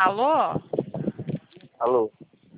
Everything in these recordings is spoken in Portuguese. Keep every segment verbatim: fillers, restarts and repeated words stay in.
Alô? Alô?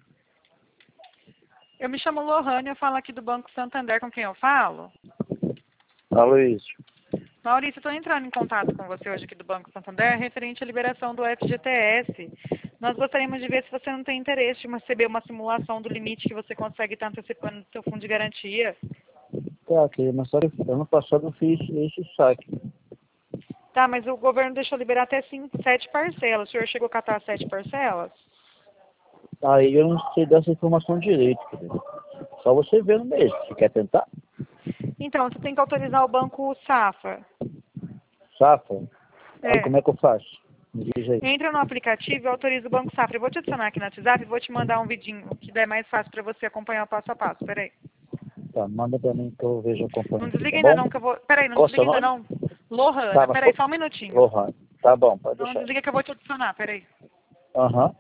Eu me chamo Lohane, eu falo aqui do Banco Santander, com quem eu falo? Aloysio. Maurício, eu estou entrando em contato com você hoje aqui do Banco Santander, referente à liberação do F G T S. Nós gostaríamos de ver se você não tem interesse de receber uma simulação do limite que você consegue estar antecipando do seu fundo de garantia. Tá, ok, mas só que ano passado eu fiz esse saque. Tá, mas o governo deixou liberar até cinco, sete parcelas. O senhor chegou a catar sete parcelas? Aí eu não sei dessa informação direito, querido. Só você vendo mesmo. Você quer tentar? Então, você tem que autorizar o Banco Safra. Safra? Aí É. como é que eu faço? Me diz aí. Entra no aplicativo e autoriza o Banco Safra. Eu vou te adicionar aqui no WhatsApp e vou te mandar um vidinho que der mais fácil para você acompanhar o passo a passo. Peraí. Tá, manda pra mim que eu vejo acompanhando Não aqui, desliga tá ainda bom? não, que eu vou... Peraí, não Qual é o seu desliga ainda nome? não. Lohana, Tá, mas peraí, qual... só um minutinho. Lohan. Tá bom, pode Não deixar. desliga que eu vou te adicionar, peraí. Aham.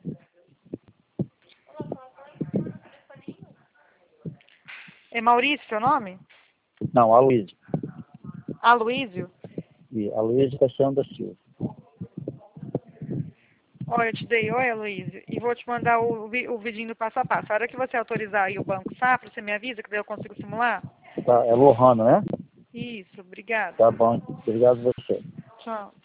É Maurício seu nome? Não, Aloysio. Aloísio? E Aloysio Cassiano da Silva. Olha, eu te dei, oi Aloísio, e vou te mandar o, vi- o vidinho do passo a passo. A hora que você autorizar aí o Banco Safra, você me avisa que daí eu consigo simular? Tá, é Lohana, né? Isso, obrigada. Tá bom, obrigado a você. Tchau.